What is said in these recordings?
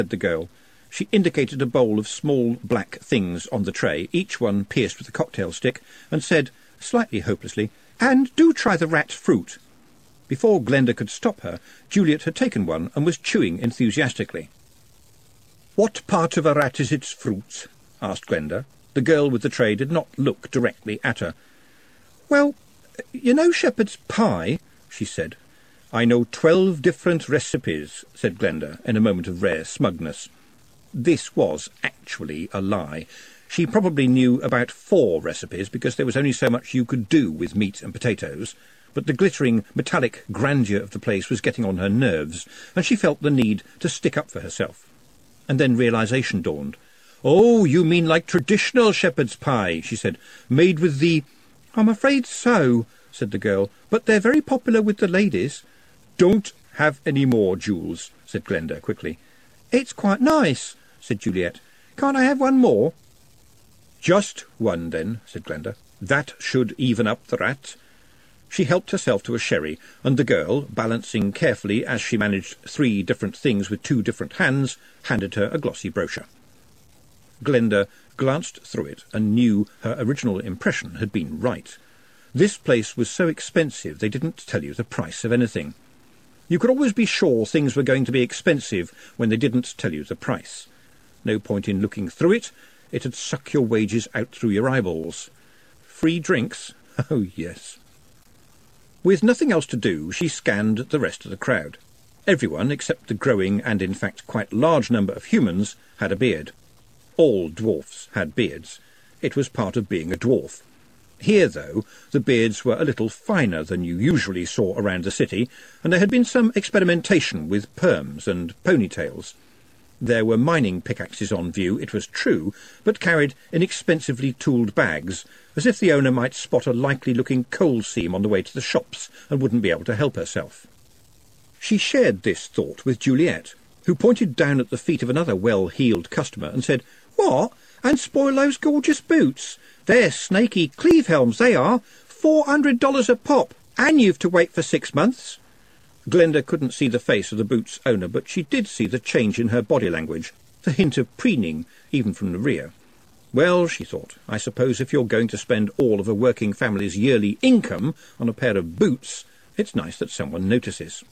said the girl. She indicated a bowl of small black things on the tray, each one pierced with a cocktail stick, and said, slightly hopelessly, "And do try the rat fruit." Before Glenda could stop her, Juliet had taken one and was chewing enthusiastically. "What part of a rat is its fruit?" asked Glenda. The girl with the tray did not look directly at her. "Well, you know shepherd's pie," she said. "I know 12 different recipes," said Glenda, in a moment of rare smugness. This was actually a lie. She probably knew about 4 recipes, because there was only so much you could do with meat and potatoes, but the glittering, metallic grandeur of the place was getting on her nerves, and she felt the need to stick up for herself. And then realization dawned. "Oh, you mean like traditional shepherd's pie," she said, "made with the—" "I'm afraid so," said the girl, "but they're very popular with the ladies." "Don't have any more, Jules," said Glenda quickly. "It's quite nice," said Juliet. "Can't I have one more?" "Just one, then," said Glenda. "That should even up the rat." She helped herself to a sherry, and the girl, balancing carefully as she managed 3 different things with 2 different hands, handed her a glossy brochure. Glenda glanced through it and knew her original impression had been right. This place was so expensive they didn't tell you the price of anything. You could always be sure things were going to be expensive when they didn't tell you the price. No point in looking through it. It'd suck your wages out through your eyeballs. Free drinks? Oh, yes. With nothing else to do, she scanned the rest of the crowd. Everyone, except the growing and in fact quite large number of humans, had a beard. All dwarfs had beards. It was part of being a dwarf. Here, though, the beards were a little finer than you usually saw around the city, and there had been some experimentation with perms and ponytails. There were mining pickaxes on view, it was true, but carried inexpensively tooled bags, as if the owner might spot a likely-looking coal seam on the way to the shops and wouldn't be able to help herself. She shared this thought with Juliet, who pointed down at the feet of another well-heeled customer and said, "What? And spoil those gorgeous boots? They're snaky cleave-helms, they are. $400 a pop, and you've to wait for 6 months." Glenda couldn't see the face of the boot's owner, but she did see the change in her body language, the hint of preening, even from the rear. Well, she thought, I suppose if you're going to spend all of a working family's yearly income on a pair of boots, it's nice that someone notices.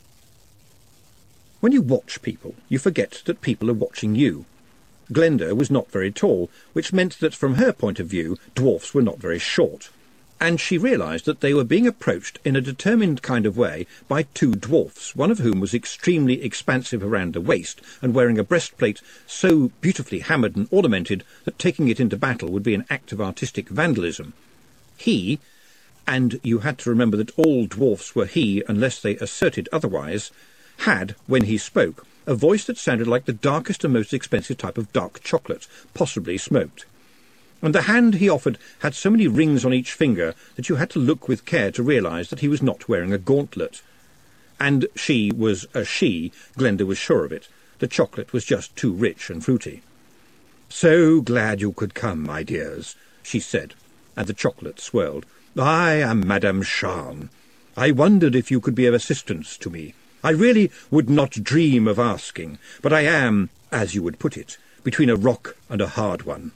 When you watch people, you forget that people are watching you. Glenda was not very tall, which meant that from her point of view, dwarfs were not very short. And she realised that they were being approached in a determined kind of way by 2 dwarfs, one of whom was extremely expansive around the waist and wearing a breastplate so beautifully hammered and ornamented that taking it into battle would be an act of artistic vandalism. He, and you had to remember that all dwarfs were he unless they asserted otherwise, had, when he spoke, a voice that sounded like the darkest and most expensive type of dark chocolate, possibly smoked. And the hand he offered had so many rings on each finger that you had to look with care to realise that he was not wearing a gauntlet. And she was a she, Glenda was sure of it. The chocolate was just too rich and fruity. "So glad you could come, my dears," she said, and the chocolate swirled. "I am Madame Charme. I wondered if you could be of assistance to me. I really would not dream of asking, but I am, as you would put it, between a rock and a hard one."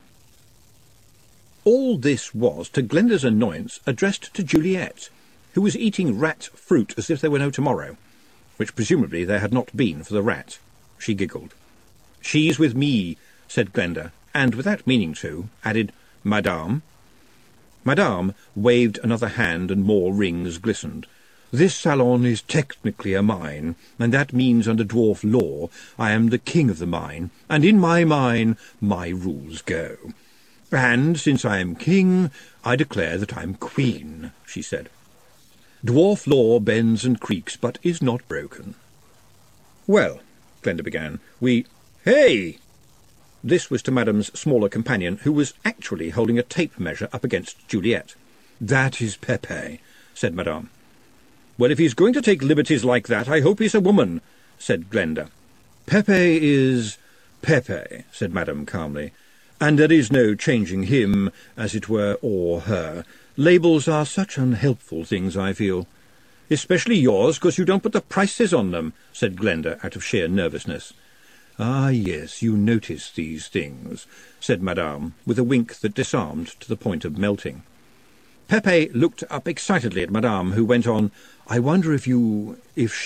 All this was, to Glenda's annoyance, addressed to Juliet, who was eating rat fruit as if there were no tomorrow, which presumably there had not been for the rat. She giggled. "She's with me," said Glenda, and, without meaning to, added, "Madame." Madame waved another hand and more rings glistened. "This salon is technically a mine, and that means under dwarf law I am the king of the mine, and in my mine my rules go. And since I am king, I declare that I'm queen," she said. "Dwarf law bends and creaks, but is not broken." "Well," Glenda began, "we—" "Hey!" This was to Madame's smaller companion, who was actually holding a tape measure up against Juliet. "That is Pepe," said Madame. "Well, if he's going to take liberties like that, I hope he's a woman," said Glenda. "Pepe is Pepe," said Madame calmly, "and there is no changing him, as it were, or her. Labels are such unhelpful things, I feel." "Especially yours, because you don't put the prices on them," said Glenda out of sheer nervousness. "Ah, yes, you notice these things," said Madame, with a wink that disarmed to the point of melting. Pepe looked up excitedly at Madame, who went on, "I wonder if you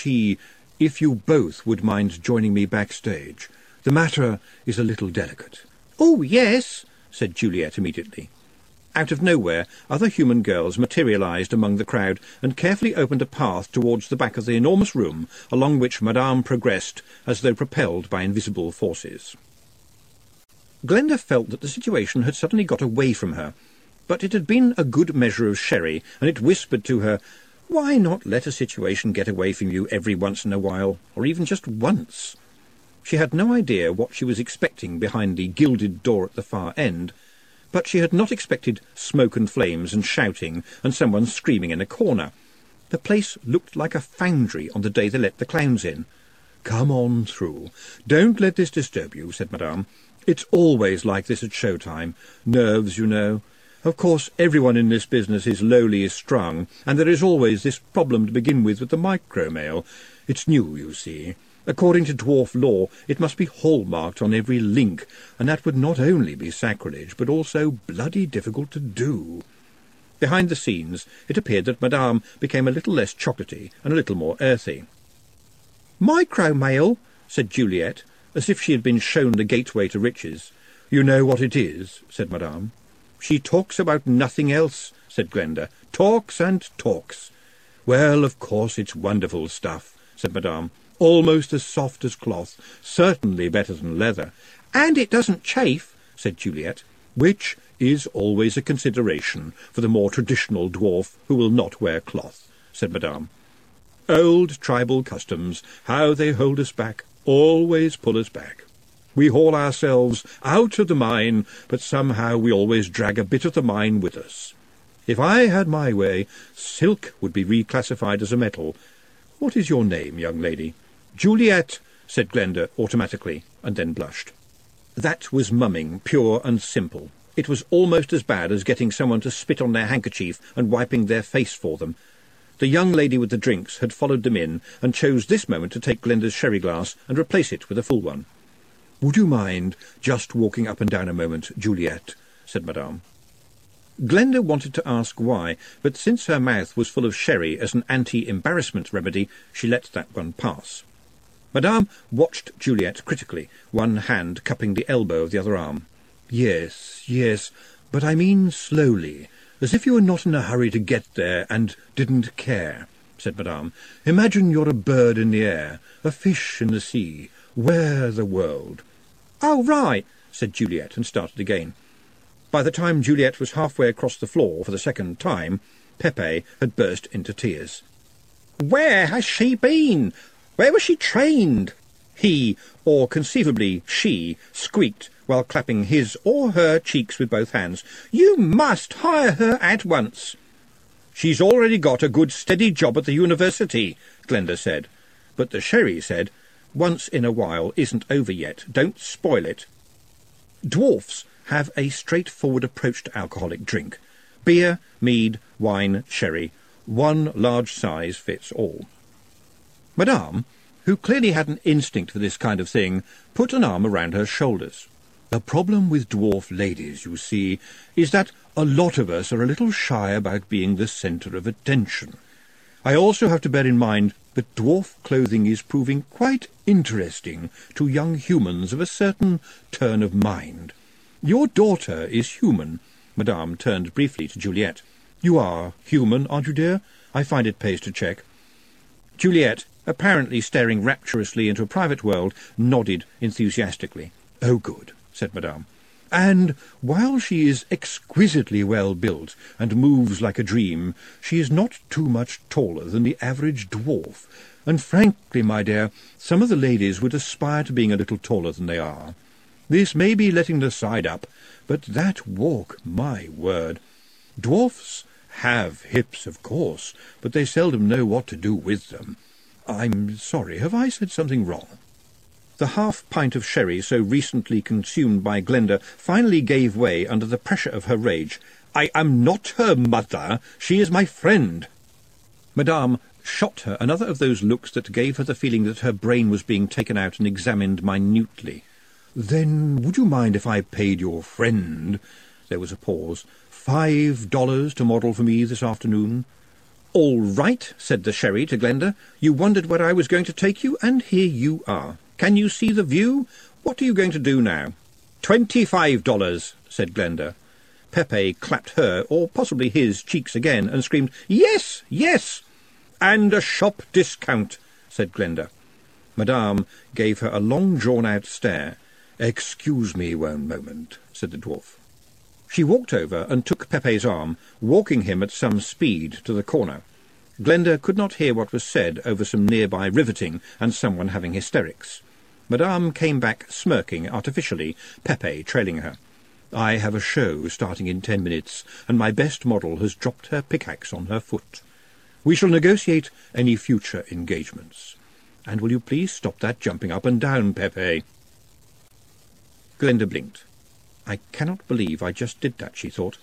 both would mind joining me backstage. The matter is a little delicate." "Oh, yes," said Juliet immediately. Out of nowhere, other human girls materialized among the crowd and carefully opened a path towards the back of the enormous room, along which Madame progressed as though propelled by invisible forces. Glenda felt that the situation had suddenly got away from her, but it had been a good measure of sherry, and it whispered to her, "Why not let a situation get away from you every once in a while, or even just once?" She had no idea what she was expecting behind the gilded door at the far end, but she had not expected smoke and flames and shouting and someone screaming in a corner. The place looked like a foundry on the day they let the clowns in. "Come on through. Don't let this disturb you," said Madame. "It's always like this at show-time. Nerves, you know. Of course, everyone in this business is lowly strung, and there is always this problem to begin with the micro-male. It's new, you see. According to dwarf law, it must be hallmarked on every link, and that would not only be sacrilege, but also bloody difficult to do." Behind the scenes, it appeared that Madame became a little less chocolatey and a little more earthy. "Micro-male," said Juliet, as if she had been shown the gateway to riches. "You know what it is," said Madame. "She talks about nothing else," said Glenda. "Talks and talks." "Well, of course, it's wonderful stuff," said Madame. "Almost as soft as cloth, certainly better than leather." "And it doesn't chafe," said Juliet. "Which is always a consideration for the more traditional dwarf who will not wear cloth," said Madame. "Old tribal customs, how they hold us back, always pull us back. We haul ourselves out of the mine, but somehow we always drag a bit of the mine with us. If I had my way, silk would be reclassified as a metal. What is your name, young lady?" "Juliet," said Glenda automatically, and then blushed. That was mumming, pure and simple. It was almost as bad as getting someone to spit on their handkerchief and wiping their face for them. The young lady with the drinks had followed them in, and chose this moment to take Glenda's sherry glass and replace it with a full one. "Would you mind just walking up and down a moment, Juliet?" said Madame. Glenda wanted to ask why, but since her mouth was full of sherry as an anti-embarrassment remedy, she let that one pass. Madame watched Juliet critically, one hand cupping the elbow of the other arm. Yes, but I mean slowly, as if you were not in a hurry to get there and didn't care," said Madame. "Imagine you're a bird in the air, a fish in the sea. Wear the world." "Oh, right," said Juliet, and started again. By the time Juliet was halfway across the floor for the second time, Pepe had burst into tears. "Where has she been? Where was she trained?" he, or conceivably she, squeaked while clapping his or her cheeks with both hands. "You must hire her at once." "She's already got a good steady job at the university," Glenda said. But the sherry said, "Once in a while isn't over yet. Don't spoil it." Dwarfs have a straightforward approach to alcoholic drink. Beer, mead, wine, sherry. One large size fits all. Madame, who clearly had an instinct for this kind of thing, put an arm around her shoulders. "The problem with dwarf ladies, you see, is that a lot of us are a little shy about being the centre of attention. I also have to bear in mind that dwarf clothing is proving quite interesting to young humans of a certain turn of mind. Your daughter is human." Madame turned briefly to Juliet. "You are human, aren't you, dear? I find it pays to check." Juliet, apparently staring rapturously into a private world, nodded enthusiastically. "Oh, good," said Madame. "And while she is exquisitely well built and moves like a dream, she is not too much taller than the average dwarf. And frankly, my dear, some of the ladies would aspire to being a little taller than they are. This may be letting the side up, but that walk, my word! Dwarfs have hips, of course, but they seldom know what to do with them. I'm sorry, have I said something wrong?" The half-pint of sherry so recently consumed by Glenda finally gave way under the pressure of her rage. "I am not her mother. She is my friend." Madame shot her another of those looks that gave her the feeling that her brain was being taken out and examined minutely. "Then would you mind if I paid your friend—" There was a pause. $5 to model for me this afternoon." "All right," said the sherry to Glenda. "You wondered where I was going to take you, and here you are. Can you see the view? What are you going to do now?" $25, said Glenda. Pepe clapped her, or possibly his, cheeks again, and screamed, "Yes, yes!" "And a shop discount," said Glenda. Madame gave her a long drawn-out stare. "Excuse me one moment," said the dwarf. She walked over and took Pepe's arm, walking him at some speed to the corner. Glenda could not hear what was said over some nearby riveting and someone having hysterics. Madame came back smirking artificially, Pepe trailing her. "I have a show starting in 10 minutes, and my best model has dropped her pickaxe on her foot. We shall negotiate any future engagements. And will you please stop that jumping up and down, Pepe?" Glenda blinked. "I cannot believe I just did that," she thought.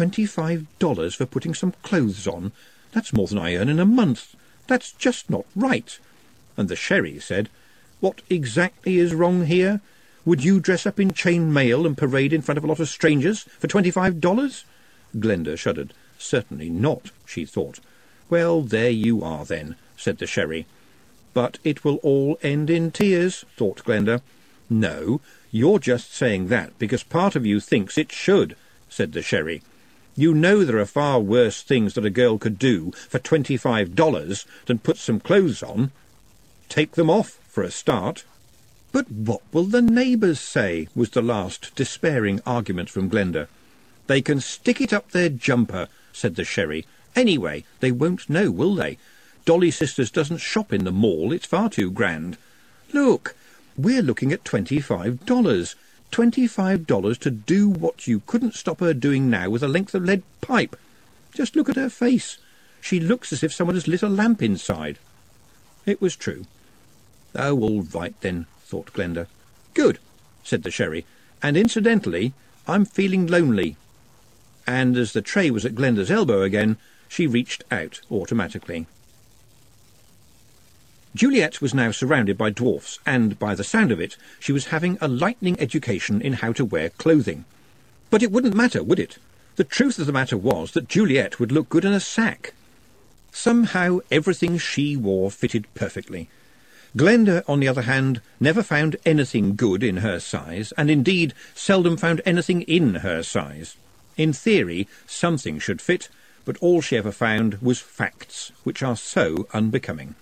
$25 for putting some clothes on. That's more than I earn in a month. That's just not right." And the sherry said, "What exactly is wrong here? Would you dress up in chain mail and parade in front of a lot of strangers for $25? Glenda shuddered. "Certainly not," she thought. "Well, there you are, then," said the sherry. "But it will all end in tears," thought Glenda. "No, you're just saying that because part of you thinks it should," said the sherry. "You know there are far worse things that a girl could do for $25 than put some clothes on. Take them off, for a start." "But what will the neighbours say?" was the last despairing argument from Glenda. "They can stick it up their jumper," said the sherry. "Anyway, they won't know, will they? Dolly Sisters doesn't shop in the mall. It's far too grand. Look, we're looking at $25. $25 to do what you couldn't stop her doing now with a length of lead pipe. Just look at her face. She looks as if someone has lit a lamp inside." It was true. "Oh, all right then," thought Glenda. "Good," said the sherry. "And incidentally, I'm feeling lonely." And as the tray was at Glenda's elbow again, she reached out automatically. Juliet was now surrounded by dwarfs, and, by the sound of it, she was having a lightning education in how to wear clothing. But it wouldn't matter, would it? The truth of the matter was that Juliet would look good in a sack. Somehow everything she wore fitted perfectly. Glenda, on the other hand, never found anything good in her size, and indeed seldom found anything in her size. In theory, something should fit, but all she ever found was facts, which are so unbecoming.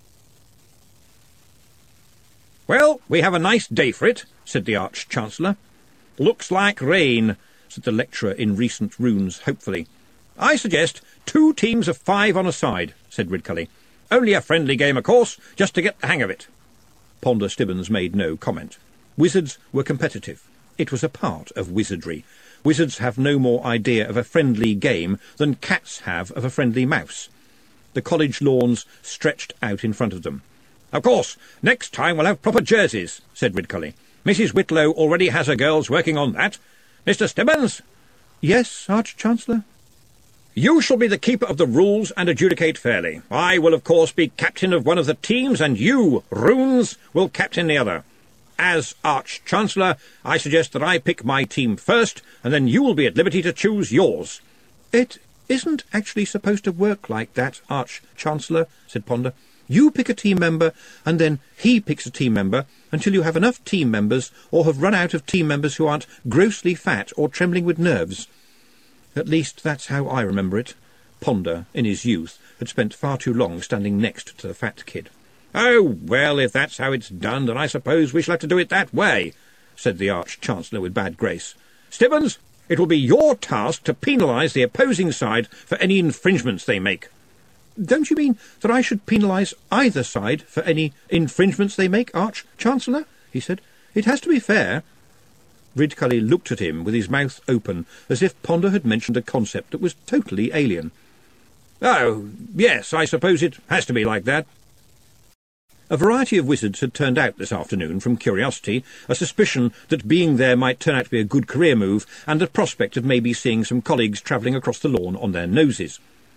"Well, we have a nice day for it," said the Arch-Chancellor. "Looks like rain," said the lecturer in recent runes hopefully. "I suggest 2 teams of 5 on a side," said Ridcully. "Only a friendly game, of course, just to get the hang of it." Ponder Stibbons made no comment. Wizards were competitive. It was a part of wizardry. Wizards have no more idea of a friendly game than cats have of a friendly mouse. The college lawns stretched out in front of them. "Of course, next time we'll have proper jerseys," said Ridcully. "Mrs. Whitlow already has her girls working on that. Mr. Stibbons?" "Yes, Arch-Chancellor?" "You shall be the keeper of the rules and adjudicate fairly. I will, of course, be captain of one of the teams, and you, Runes, will captain the other. As Arch-Chancellor, I suggest that I pick my team first, and then you will be at liberty to choose yours." "It isn't actually supposed to work like that, Arch-Chancellor," said Ponder. "You pick a team member, and then he picks a team member, until you have enough team members, or have run out of team members who aren't grossly fat or trembling with nerves. At least that's how I remember it." Ponder, in his youth, had spent far too long standing next to the fat kid. "Oh, well, if that's how it's done, then I suppose we shall have to do it that way," said the Arch-Chancellor with bad grace. "Stibbons, it will be your task to penalise the opposing side for any infringements they make." "Don't you mean that I should penalise either side for any infringements they make, Arch-Chancellor?" he said. "It has to be fair." Ridcully looked at him with his mouth open, as if Ponder had mentioned a concept that was totally alien. "Oh, yes, I suppose it has to be like that." A variety of wizards had turned out this afternoon from curiosity, a suspicion that being there might turn out to be a good career move, and the prospect of maybe seeing some colleagues travelling across the lawn on their noses.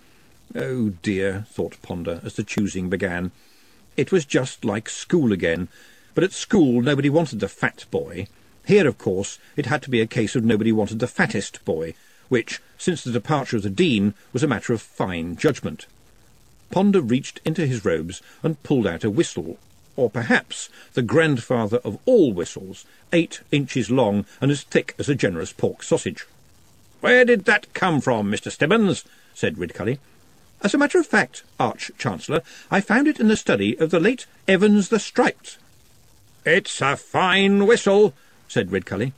Oh dear, thought Ponder, as the choosing began. It was just like school again, but at school nobody wanted the fat boy. Here, of course, it had to be a case of nobody wanted the fattest boy, which, since the departure of the Dean, was a matter of fine judgment. Ponder reached into his robes and pulled out a whistle, or perhaps the grandfather of all whistles, 8 inches long and as thick as a generous pork sausage. "Where did that come from, Mr. Stibbins?" said Ridcully. "As a matter of fact, Arch-Chancellor, I found it in the study of the late Evans the Striped." "It's a fine whistle," said Ridcully.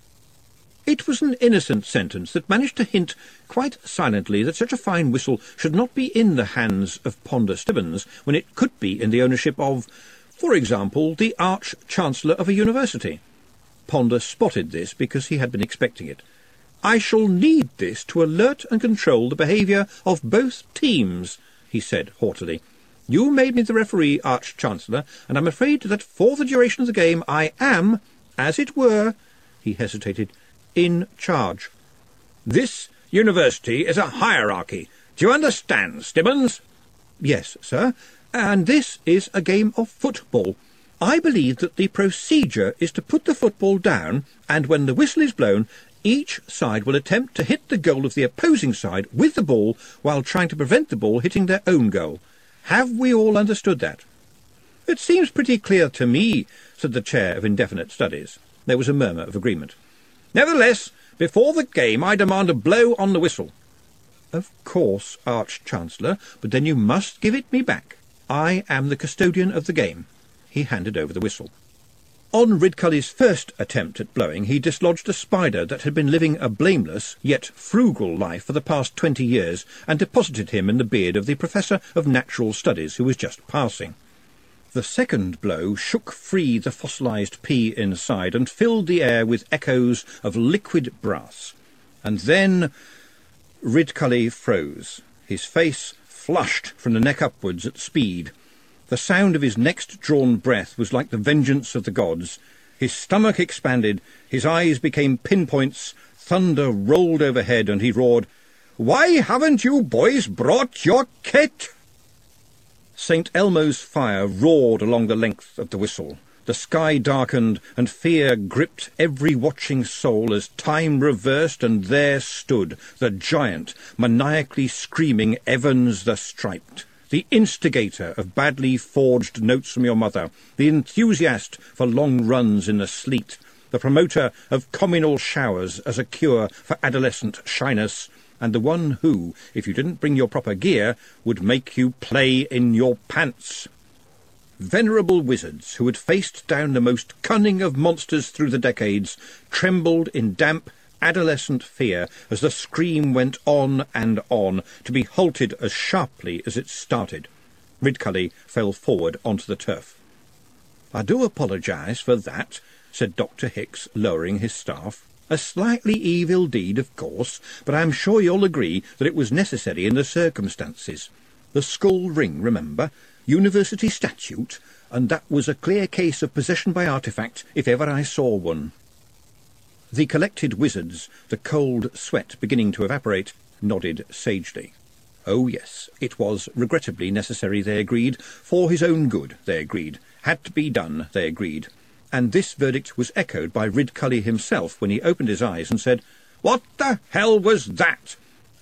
It was an innocent sentence that managed to hint quite silently that such a fine whistle should not be in the hands of Ponder Stibbins when it could be in the ownership of, for example, the Arch-Chancellor of a university. Ponder spotted this because he had been expecting it. "I shall need this to alert and control the behaviour of both teams," he said haughtily. "You made me the referee, Arch-Chancellor, and I'm afraid that for the duration of the game I am, as it were," he hesitated, "in charge." "This university is a hierarchy. Do you understand, Stibbins?" "Yes, sir, and this is a game of football. I believe that the procedure is to put the football down, and when the whistle is blown, each side will attempt to hit the goal of the opposing side with the ball while trying to prevent the ball hitting their own goal. Have we all understood that?" "It seems pretty clear to me," said the Chair of Indefinite Studies. There was a murmur of agreement. "Nevertheless, before the game I demand a blow on the whistle." "Of course, Arch-Chancellor, but then you must give it me back. I am the custodian of the game." He handed over the whistle. On Ridcully's first attempt at blowing, he dislodged a spider that had been living a blameless, yet frugal life for the past 20 years, and deposited him in the beard of the Professor of Natural Studies, who was just passing. The second blow shook free the fossilized pea inside, and filled the air with echoes of liquid brass. And then Ridcully froze. His face flushed from the neck upwards at speed. The sound of his next drawn breath was like the vengeance of the gods. His stomach expanded, his eyes became pinpoints, thunder rolled overhead, and he roared, "Why haven't you boys brought your kit?" St. Elmo's fire roared along the length of the whistle. The sky darkened, and fear gripped every watching soul as time reversed, and there stood the giant, maniacally screaming Evans the Striped, the instigator of badly forged notes from your mother, the enthusiast for long runs in the sleet, the promoter of communal showers as a cure for adolescent shyness, and the one who, if you didn't bring your proper gear, would make you play in your pants. Venerable wizards, who had faced down the most cunning of monsters through the decades, trembled in damp, adolescent fear as the scream went on and on, to be halted as sharply as it started. Ridcully fell forward onto the turf. "I do apologise for that," said Dr. Hicks, lowering his staff. "A slightly evil deed, of course, but I'm sure you'll agree that it was necessary in the circumstances. The skull ring, remember? University statute, and that was a clear case of possession by artefact, if ever I saw one." The collected wizards, the cold sweat beginning to evaporate, nodded sagely. Oh yes, it was regrettably necessary, they agreed. For his own good, they agreed. Had to be done, they agreed. And this verdict was echoed by Ridcully himself when he opened his eyes and said, "What the hell was that?"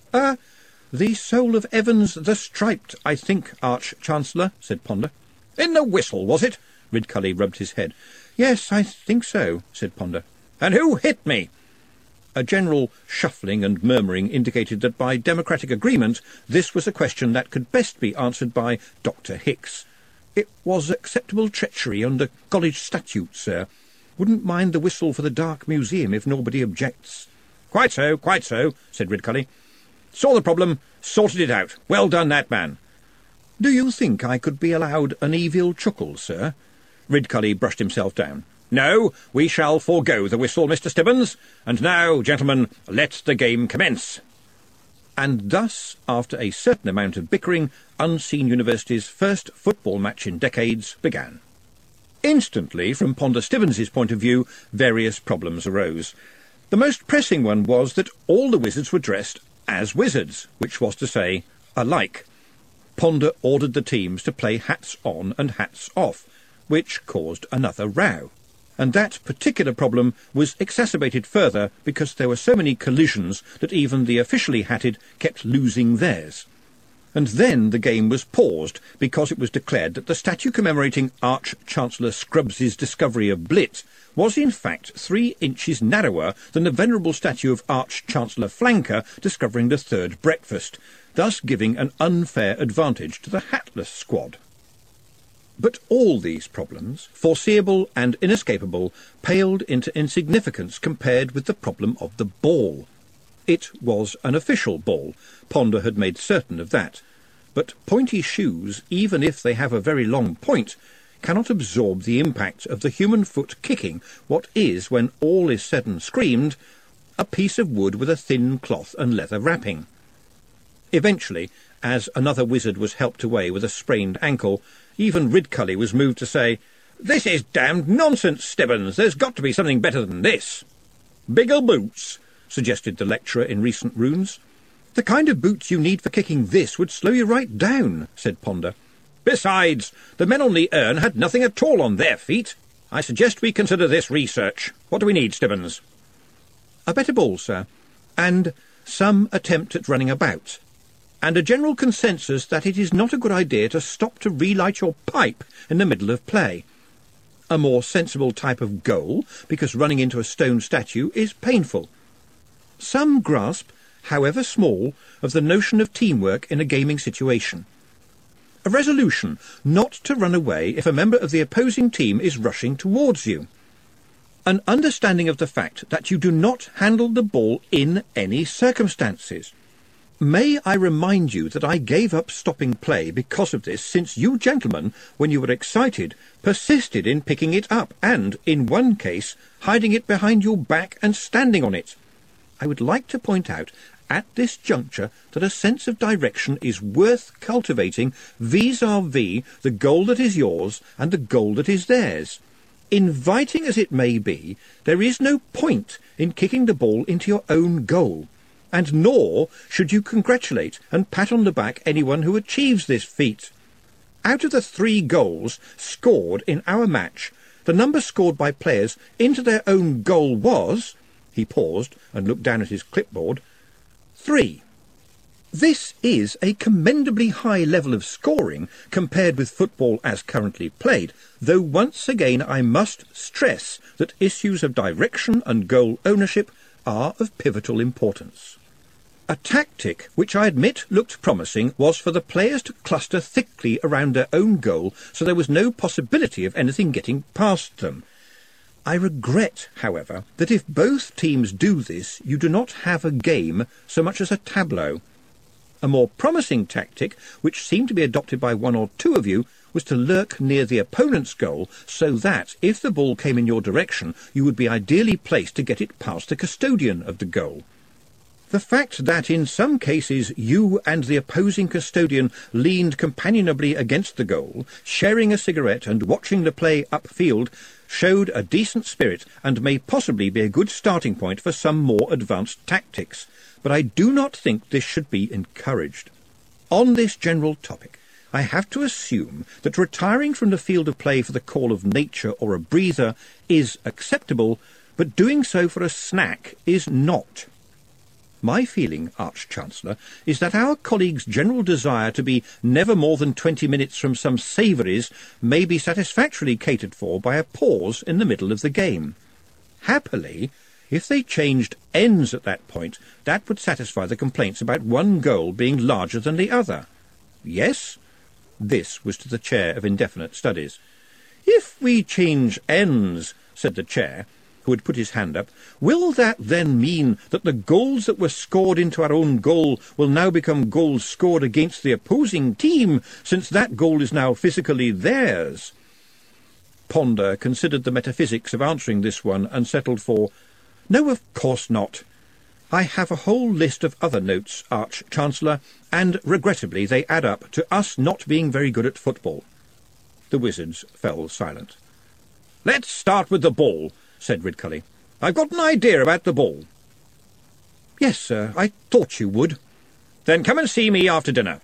The soul of Evans the Striped, I think, Arch-Chancellor," said Ponder. "In the whistle, was it?" Ridcully rubbed his head. "Yes, I think so," said Ponder. "And who hit me?" A general shuffling and murmuring indicated that by democratic agreement this was a question that could best be answered by Dr. Hicks. "It was acceptable treachery under college statute, sir. Wouldn't mind the whistle for the Dark Museum if nobody objects." Quite so," said Ridcully. "Saw the problem, sorted it out. Well done, that man." "Do you think I could be allowed an evil chuckle, sir?" Ridcully brushed himself down. "No, we shall forego the whistle, Mr. Stibbins. And now, gentlemen, let the game commence." And thus, after a certain amount of bickering, Unseen University's first football match in decades began. Instantly, from Ponder Stibbins's point of view, various problems arose. The most pressing one was that all the wizards were dressed as wizards, which was to say, alike. Ponder ordered the teams to play hats on and hats off, which caused another row. And that particular problem was exacerbated further because there were so many collisions that even the officially hatted kept losing theirs. And then the game was paused because it was declared that the statue commemorating Arch-Chancellor Scrubbs's discovery of Blitz was in fact 3 inches narrower than the venerable statue of Arch-Chancellor Flanker discovering the third breakfast, thus giving an unfair advantage to the hatless squad. But all these problems, foreseeable and inescapable, paled into insignificance compared with the problem of the ball. It was an official ball. Ponder had made certain of that. But pointy shoes, even if they have a very long point, cannot absorb the impact of the human foot kicking what is, when all is said and screamed, a piece of wood with a thin cloth and leather wrapping. Eventually, as another wizard was helped away with a sprained ankle, even Ridcully was moved to say, "This is damned nonsense, Stibbons. There's got to be something better than this." "Bigger boots," suggested the lecturer in recent runes. "The kind of boots you need for kicking this would slow you right down," said Ponder. "Besides, the men on the urn had nothing at all on their feet. I suggest we consider this research. What do we need, Stibbons?" "A better ball, sir, and some attempt at running about, and a general consensus that it is not a good idea to stop to relight your pipe in the middle of play. A more sensible type of goal, because running into a stone statue is painful. Some grasp, however small, of the notion of teamwork in a gaming situation. A resolution not to run away if a member of the opposing team is rushing towards you. An understanding of the fact that you do not handle the ball in any circumstances. May I remind you that I gave up stopping play because of this, since you gentlemen, when you were excited, persisted in picking it up and, in one case, hiding it behind your back and standing on it. I would like to point out at this juncture that a sense of direction is worth cultivating vis-à-vis the goal that is yours and the goal that is theirs. Inviting as it may be, there is no point in kicking the ball into your own goal, and nor should you congratulate and pat on the back anyone who achieves this feat. Out of the 3 goals scored in our match, the number scored by players into their own goal was—" he paused and looked down at his clipboard, "3. This is a commendably high level of scoring compared with football as currently played, though once again I must stress that issues of direction and goal ownership are of pivotal importance. A tactic which I admit looked promising was for the players to cluster thickly around their own goal so there was no possibility of anything getting past them. I regret, however, that if both teams do this, you do not have a game so much as a tableau. A more promising tactic, which seemed to be adopted by 1 or 2 of you, was to lurk near the opponent's goal so that, if the ball came in your direction, you would be ideally placed to get it past the custodian of the goal. The fact that in some cases you and the opposing custodian leaned companionably against the goal, sharing a cigarette and watching the play upfield, showed a decent spirit and may possibly be a good starting point for some more advanced tactics, but I do not think this should be encouraged. On this general topic, I have to assume that retiring from the field of play for the call of nature or a breather is acceptable, but doing so for a snack is not. My feeling, Arch-Chancellor, is that our colleague's general desire to be never more than 20 minutes from some savouries may be satisfactorily catered for by a pause in the middle of the game. Happily, if they changed ends at that point, that would satisfy the complaints about one goal being larger than the other. Yes? This was to the Chair of Indefinite Studies. "If we change ends," said the Chair, who had put his hand up, "will that then mean that the goals that were scored into our own goal will now become goals scored against the opposing team, since that goal is now physically theirs?" Ponder considered the metaphysics of answering this one and settled for, "No, of course not. I have a whole list of other notes, Arch-Chancellor, and regrettably they add up to us not being very good at football." The wizards fell silent. "Let's start with the ball," said Ridcully. "I've got an idea about the ball." "Yes, sir, I thought you would." Then come and see me after dinner.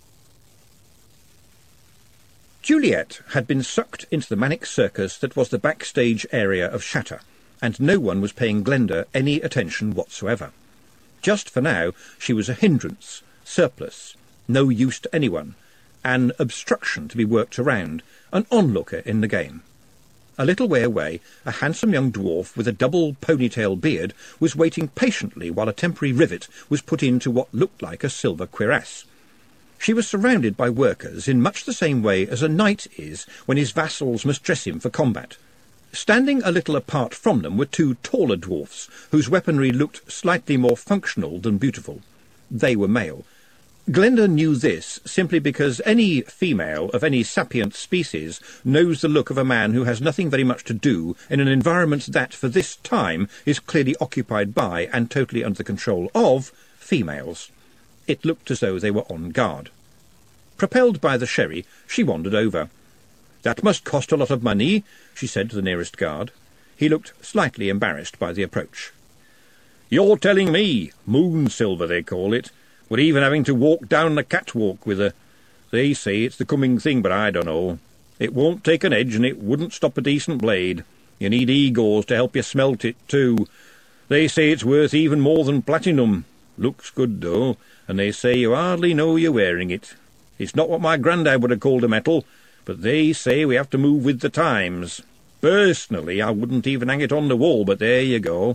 Juliet had been sucked into the manic circus that was the backstage area of Shatter, and no one was paying Glenda any attention whatsoever. Just for now, she was a hindrance, surplus, no use to anyone, an obstruction to be worked around, an onlooker in the game. A little way away, a handsome young dwarf with a double ponytail beard was waiting patiently while a temporary rivet was put into what looked like a silver cuirass. She was surrounded by workers in much the same way as a knight is when his vassals must dress him for combat. Standing a little apart from them were two taller dwarfs, whose weaponry looked slightly more functional than beautiful. They were male. Glenda knew this simply because any female of any sapient species knows the look of a man who has nothing very much to do in an environment that, for this time, is clearly occupied by and totally under the control of females. It looked as though they were on guard. Propelled by the sherry, she wandered over. "That must cost a lot of money," she said to the nearest guard. He looked slightly embarrassed by the approach. "You're telling me, moon silver they call it. We're even having to walk down the catwalk with her. They say it's the coming thing, but I don't know. It won't take an edge, and it wouldn't stop a decent blade. You need egos to help you smelt it, too. They say it's worth even more than platinum. Looks good, though, and they say you hardly know you're wearing it. It's not what my grandad would have called a metal, but they say we have to move with the times. Personally, I wouldn't even hang it on the wall, but there you go."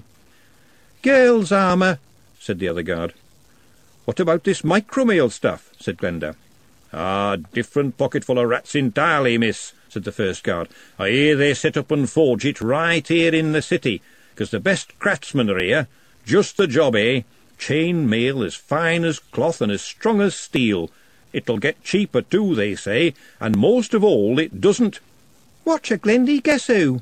"Girls' armour," said the other guard. "What about this micromail stuff?" said Glenda. "Ah, different pocketful of rats entirely, miss," said the first guard. "I hear they set up and forge it right here in the city, 'cause the best craftsmen are here. Just the job, eh? Chain mail as fine as cloth and as strong as steel. It'll get cheaper too, they say, and most of all it doesn't—" "Watcha, Glendy, guess who?"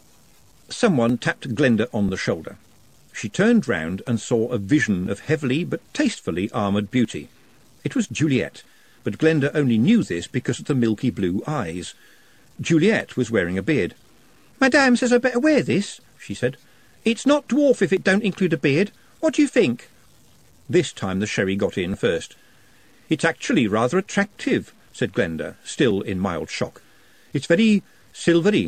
Someone tapped Glenda on the shoulder. She turned round and saw a vision of heavily but tastefully armoured beauty. It was Juliet, but Glenda only knew this because of the milky blue eyes. Juliet was wearing a beard. "Madame says I better wear this," she said. "It's not dwarf if it don't include a beard. What do you think?" This time the sherry got in first. "It's actually rather attractive," said Glenda, still in mild shock. "It's very silvery."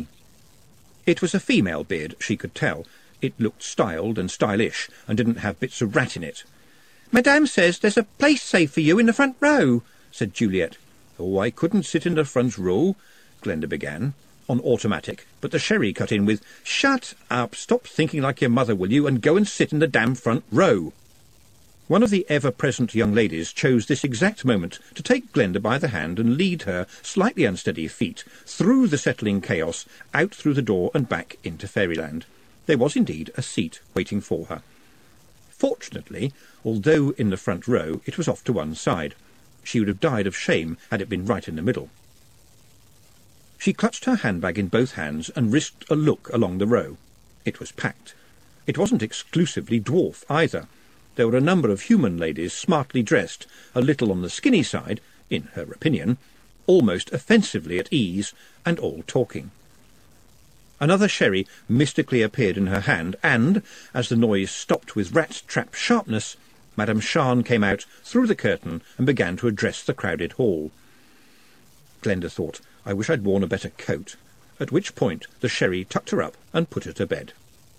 It was a female beard, she could tell. It looked styled and stylish, and didn't have bits of rat in it. "Madame says there's a place saved for you in the front row," said Juliet. "Oh, I couldn't sit in the front row," Glenda began, on automatic, but the sherry cut in with, "Shut up, stop thinking like your mother, will you, and go and sit in the damn front row." One of the ever-present young ladies chose this exact moment to take Glenda by the hand and lead her, slightly unsteady feet, through the settling chaos, out through the door and back into fairyland. There was indeed a seat waiting for her. Fortunately, although in the front row, it was off to one side. She would have died of shame had it been right in the middle. She clutched her handbag in both hands and risked a look along the row. It was packed. It wasn't exclusively dwarf either. There were a number of human ladies smartly dressed, a little on the skinny side, in her opinion, almost offensively at ease, and all talking. Another sherry mystically appeared in her hand, and, as the noise stopped with rat-trap sharpness, Madame Shan came out through the curtain and began to address the crowded hall. Glenda thought, "I wish I'd worn a better coat," at which point the sherry tucked her up and put her to bed.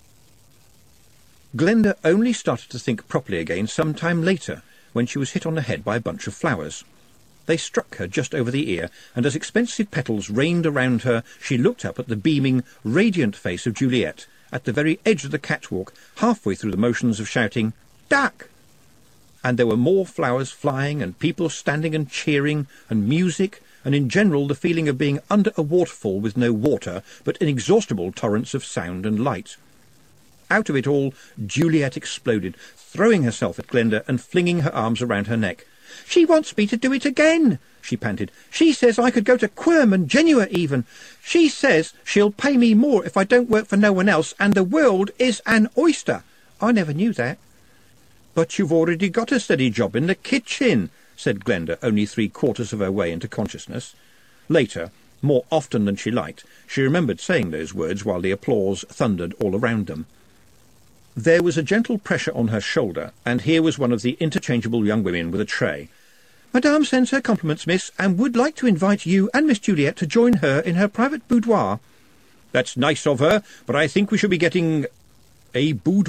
Glenda only started to think properly again some time later, when she was hit on the head by a bunch of flowers. They struck her just over the ear, and as expensive petals rained around her, she looked up at the beaming, radiant face of Juliet, at the very edge of the catwalk, halfway through the motions of shouting, "Duck!" And there were more flowers flying, and people standing and cheering, and music, and in general the feeling of being under a waterfall with no water, but inexhaustible torrents of sound and light. Out of it all, Juliet exploded, throwing herself at Glenda and flinging her arms around her neck. "She wants me to do it again," she panted. "She says I could go to Quirm and Genua even. She says she'll pay me more if I don't work for no one else, and the world is an oyster. I never knew that." "But you've already got a steady job in the kitchen," said Glenda, only 3/4 of her way into consciousness. Later, more often than she liked, she remembered saying those words while the applause thundered all around them. There was a gentle pressure on her shoulder, and here was one of the interchangeable young women with a tray. "Madame sends her compliments, miss, and would like to invite you and Miss Juliet to join her in her private boudoir." "That's nice of her, but I think we shall be getting—" "A boudoir?"